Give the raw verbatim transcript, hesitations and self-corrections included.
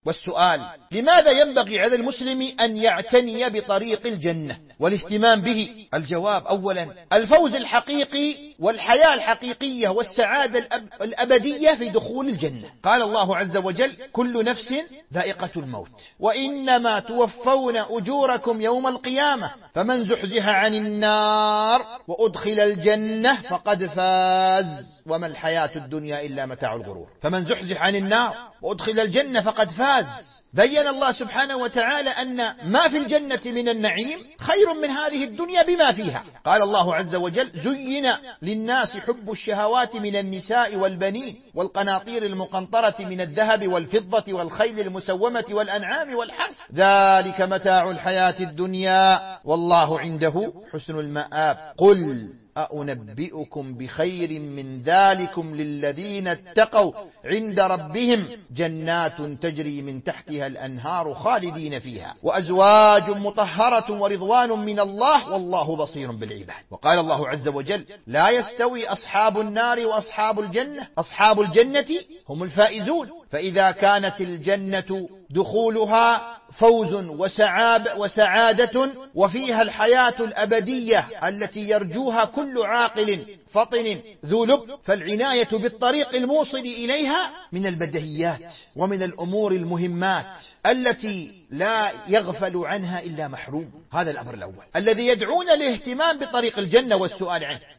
والسؤال. لماذا ينبغي على المسلم أن يعتني بطريق الجنة والاهتمام به؟ الجواب: أولا، الفوز الحقيقي والحياة الحقيقية والسعادة الأبدية في دخول الجنة. قال الله عز وجل: كل نفس ذائقة الموت وإنما توفون أجوركم يوم القيامة فمن زحزح عن النار وأدخل الجنة فقد فاز وما الحياة الدنيا إلا متاع الغرور. فمن زحزح عن النار وأدخل الجنة فقد فاز. بين الله سبحانه وتعالى أن ما في الجنة من النعيم خير من هذه الدنيا بما فيها. قال الله عز وجل: زين للناس حب الشهوات من النساء والبنين والقناطير المقنطرة من الذهب والفضة والخيل المسومة والأنعام والحرث ذلك متاع الحياة الدنيا والله عنده حسن المآب. قل أنبئكم بخير من ذلكم للذين اتقوا عند ربهم جنات تجري من تحتها الأنهار خالدين فيها وأزواج مطهرة ورضوان من الله والله بصير بالعباد. وقال الله عز وجل: لا يستوي أصحاب النار وأصحاب الجنة أصحاب الجنة هم الفائزون. فإذا كانت الجنة دخولها فوز وسعاب وسعادة وفيها الحياة الأبدية التي يرجوها كل عاقل فطن ذو لب، فالعناية بالطريق الموصل إليها من البديهيات ومن الأمور المهمات التي لا يغفل عنها إلا محروم. هذا الأمر الأول الذي يدعون للاهتمام بطريق الجنة والسؤال عنه.